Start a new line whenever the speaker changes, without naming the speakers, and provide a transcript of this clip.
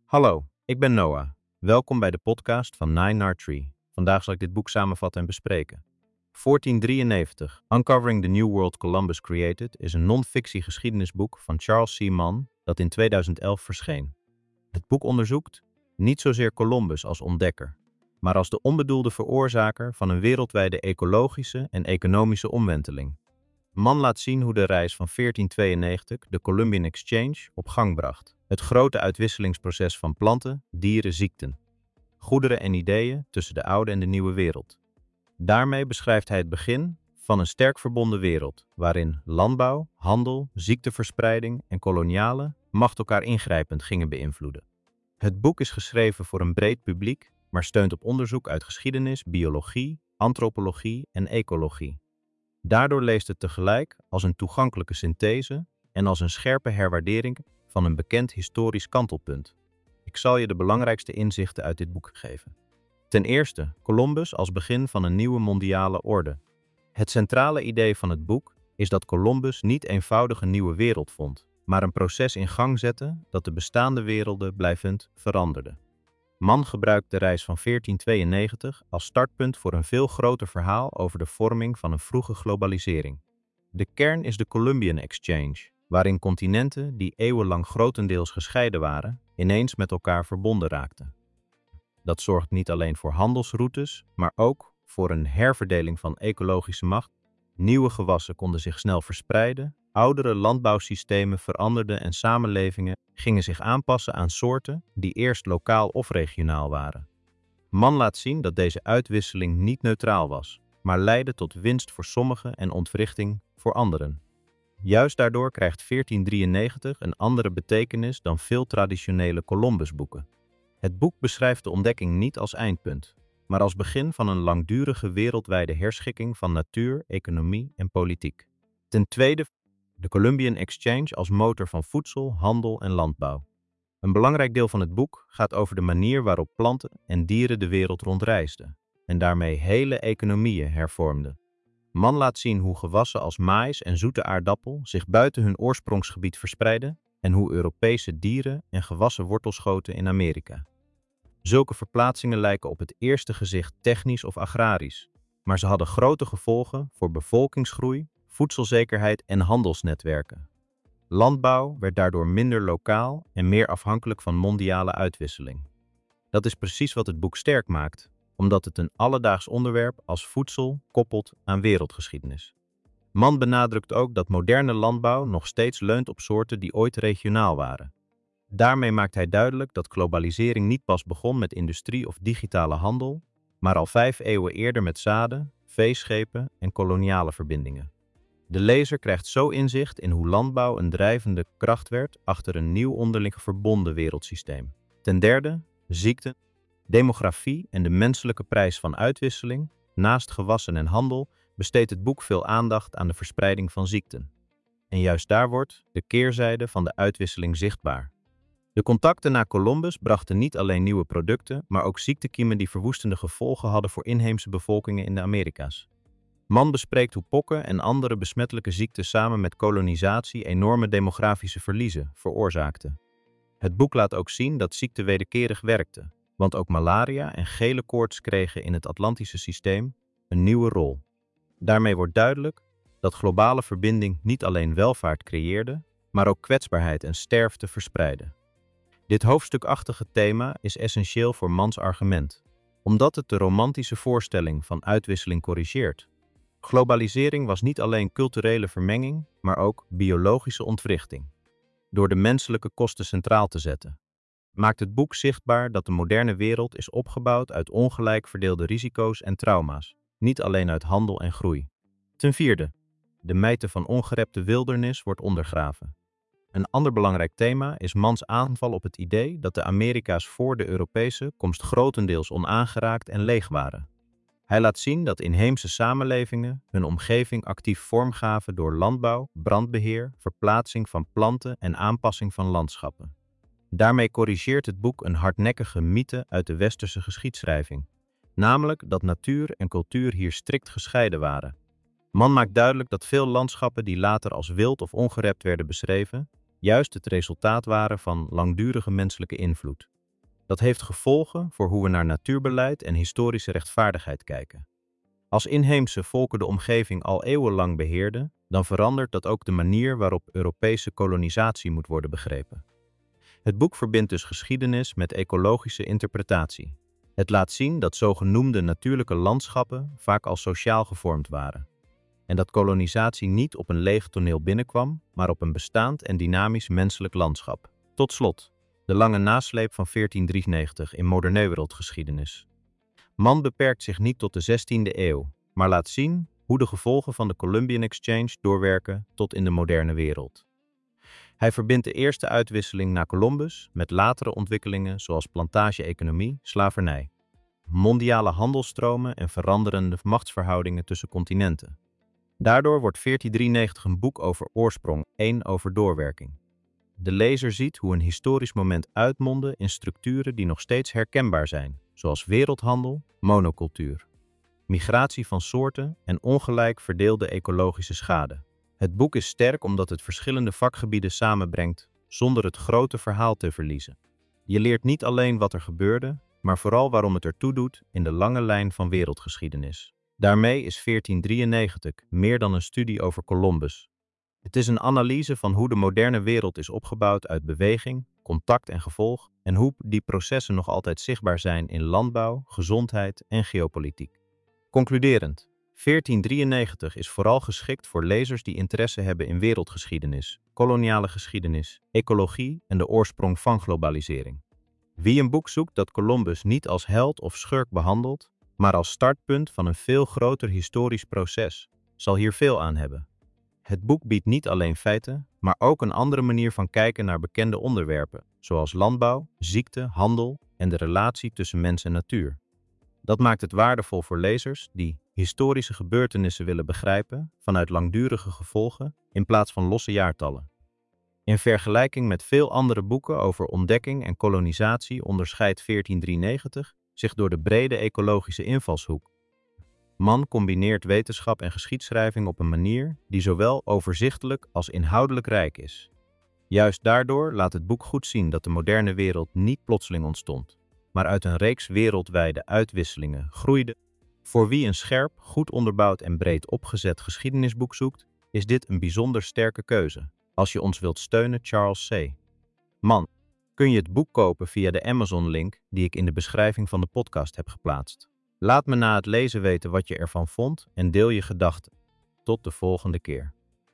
Hallo, ik ben Noah. Welkom bij de podcast van Nine Art Tree. Vandaag zal ik dit boek samenvatten en bespreken. 1493, Uncovering the New World Columbus Created, is een non-fictie geschiedenisboek van Charles C. Mann dat in 2011 verscheen. Het boek onderzoekt niet zozeer Columbus als ontdekker, maar als de onbedoelde veroorzaker van een wereldwijde ecologische en economische omwenteling. Mann laat zien hoe de reis van 1492 de Columbian Exchange op gang bracht. Het grote uitwisselingsproces van planten, dieren, ziekten, goederen en ideeën tussen de oude en de nieuwe wereld. Daarmee beschrijft hij het begin van een sterk verbonden wereld, waarin landbouw, handel, ziekteverspreiding en koloniale macht elkaar ingrijpend gingen beïnvloeden. Het boek is geschreven voor een breed publiek, maar steunt op onderzoek uit geschiedenis, biologie, antropologie en ecologie. Daardoor leest het tegelijk als een toegankelijke synthese en als een scherpe herwaardering van een bekend historisch kantelpunt. Ik zal je de belangrijkste inzichten uit dit boek geven. Ten eerste, Columbus als begin van een nieuwe mondiale orde. Het centrale idee van het boek is dat Columbus niet eenvoudig een nieuwe wereld vond, maar een proces in gang zette dat de bestaande werelden blijvend veranderde. Mann gebruikt de reis van 1492 als startpunt voor een veel groter verhaal over de vorming van een vroege globalisering. De kern is de Columbian Exchange, waarin continenten die eeuwenlang grotendeels gescheiden waren, ineens met elkaar verbonden raakten. Dat zorgt niet alleen voor handelsroutes, maar ook voor een herverdeling van ecologische macht. Nieuwe gewassen konden zich snel verspreiden, oudere landbouwsystemen veranderden en samenlevingen gingen zich aanpassen aan soorten die eerst lokaal of regionaal waren. Mann laat zien dat deze uitwisseling niet neutraal was, maar leidde tot winst voor sommigen en ontwrichting voor anderen. Juist daardoor krijgt 1493 een andere betekenis dan veel traditionele Columbusboeken. Het boek beschrijft de ontdekking niet als eindpunt, maar als begin van een langdurige wereldwijde herschikking van natuur, economie en politiek. Ten tweede, de Columbian Exchange als motor van voedsel, handel en landbouw. Een belangrijk deel van het boek gaat over de manier waarop planten en dieren de wereld rondreisden en daarmee hele economieën hervormden. Mann laat zien hoe gewassen als maïs en zoete aardappel zich buiten hun oorsprongsgebied verspreiden en hoe Europese dieren en gewassen wortel schoten in Amerika. Zulke verplaatsingen lijken op het eerste gezicht technisch of agrarisch, maar ze hadden grote gevolgen voor bevolkingsgroei, voedselzekerheid en handelsnetwerken. Landbouw werd daardoor minder lokaal en meer afhankelijk van mondiale uitwisseling. Dat is precies wat het boek sterk maakt, omdat het een alledaags onderwerp als voedsel koppelt aan wereldgeschiedenis. Mann benadrukt ook dat moderne landbouw nog steeds leunt op soorten die ooit regionaal waren. Daarmee maakt hij duidelijk dat globalisering niet pas begon met industrie of digitale handel, maar al 5 eeuwen eerder met zaden, veeschepen en koloniale verbindingen. De lezer krijgt zo inzicht in hoe landbouw een drijvende kracht werd achter een nieuw onderling verbonden wereldsysteem. Ten derde, ziekten, demografie en de menselijke prijs van uitwisseling. Naast gewassen en handel besteedt het boek veel aandacht aan de verspreiding van ziekten. En juist daar wordt de keerzijde van de uitwisseling zichtbaar. De contacten na Columbus brachten niet alleen nieuwe producten, maar ook ziektekiemen die verwoestende gevolgen hadden voor inheemse bevolkingen in de Amerika's. Mann bespreekt hoe pokken en andere besmettelijke ziekten samen met kolonisatie enorme demografische verliezen veroorzaakten. Het boek laat ook zien dat ziekte wederkerig werkte, want ook malaria en gele koorts kregen in het Atlantische systeem een nieuwe rol. Daarmee wordt duidelijk dat globale verbinding niet alleen welvaart creëerde, maar ook kwetsbaarheid en sterfte verspreidde. Dit hoofdstukachtige thema is essentieel voor Manns argument, omdat het de romantische voorstelling van uitwisseling corrigeert. Globalisering was niet alleen culturele vermenging, maar ook biologische ontwrichting. Door de menselijke kosten centraal te zetten, maakt het boek zichtbaar dat de moderne wereld is opgebouwd uit ongelijk verdeelde risico's en trauma's, niet alleen uit handel en groei. Ten vierde, de mythe van ongerepte wildernis wordt ondergraven. Een ander belangrijk thema is Manns aanval op het idee dat de Amerika's voor de Europese komst grotendeels onaangeraakt en leeg waren. Hij laat zien dat inheemse samenlevingen hun omgeving actief vormgaven door landbouw, brandbeheer, verplaatsing van planten en aanpassing van landschappen. Daarmee corrigeert het boek een hardnekkige mythe uit de westerse geschiedschrijving, namelijk dat natuur en cultuur hier strikt gescheiden waren. Mann maakt duidelijk dat veel landschappen die later als wild of ongerept werden beschreven, juist het resultaat waren van langdurige menselijke invloed. Dat heeft gevolgen voor hoe we naar natuurbeleid en historische rechtvaardigheid kijken. Als inheemse volken de omgeving al eeuwenlang beheerden, dan verandert dat ook de manier waarop Europese kolonisatie moet worden begrepen. Het boek verbindt dus geschiedenis met ecologische interpretatie. Het laat zien dat zogenoemde natuurlijke landschappen vaak al sociaal gevormd waren. En dat kolonisatie niet op een leeg toneel binnenkwam, maar op een bestaand en dynamisch menselijk landschap. Tot slot, de lange nasleep van 1493 in moderne wereldgeschiedenis. Mann beperkt zich niet tot de 16e eeuw, maar laat zien hoe de gevolgen van de Columbian Exchange doorwerken tot in de moderne wereld. Hij verbindt de eerste uitwisseling na Columbus met latere ontwikkelingen zoals plantage-economie, slavernij, mondiale handelstromen en veranderende machtsverhoudingen tussen continenten. Daardoor wordt 1493 een boek over oorsprong, één over doorwerking. De lezer ziet hoe een historisch moment uitmondde in structuren die nog steeds herkenbaar zijn, zoals wereldhandel, monocultuur, migratie van soorten en ongelijk verdeelde ecologische schade. Het boek is sterk omdat het verschillende vakgebieden samenbrengt zonder het grote verhaal te verliezen. Je leert niet alleen wat er gebeurde, maar vooral waarom het ertoe doet in de lange lijn van wereldgeschiedenis. Daarmee is 1493 meer dan een studie over Columbus. Het is een analyse van hoe de moderne wereld is opgebouwd uit beweging, contact en gevolg en hoe die processen nog altijd zichtbaar zijn in landbouw, gezondheid en geopolitiek. Concluderend, 1493 is vooral geschikt voor lezers die interesse hebben in wereldgeschiedenis, koloniale geschiedenis, ecologie en de oorsprong van globalisering. Wie een boek zoekt dat Columbus niet als held of schurk behandelt, maar als startpunt van een veel groter historisch proces, zal hier veel aan hebben. Het boek biedt niet alleen feiten, maar ook een andere manier van kijken naar bekende onderwerpen, zoals landbouw, ziekte, handel en de relatie tussen mens en natuur. Dat maakt het waardevol voor lezers die historische gebeurtenissen willen begrijpen vanuit langdurige gevolgen in plaats van losse jaartallen. In vergelijking met veel andere boeken over ontdekking en kolonisatie onderscheidt 1493 zich door de brede ecologische invalshoek. Mann combineert wetenschap en geschiedschrijving op een manier die zowel overzichtelijk als inhoudelijk rijk is. Juist daardoor laat het boek goed zien dat de moderne wereld niet plotseling ontstond, maar uit een reeks wereldwijde uitwisselingen groeide. Voor wie een scherp, goed onderbouwd en breed opgezet geschiedenisboek zoekt, is dit een bijzonder sterke keuze. Als je ons wilt steunen, Charles C. Mann, kun je het boek kopen via de Amazon-link die ik in de beschrijving van de podcast heb geplaatst. Laat me na het lezen weten wat je ervan vond en deel je gedachten. Tot de volgende keer.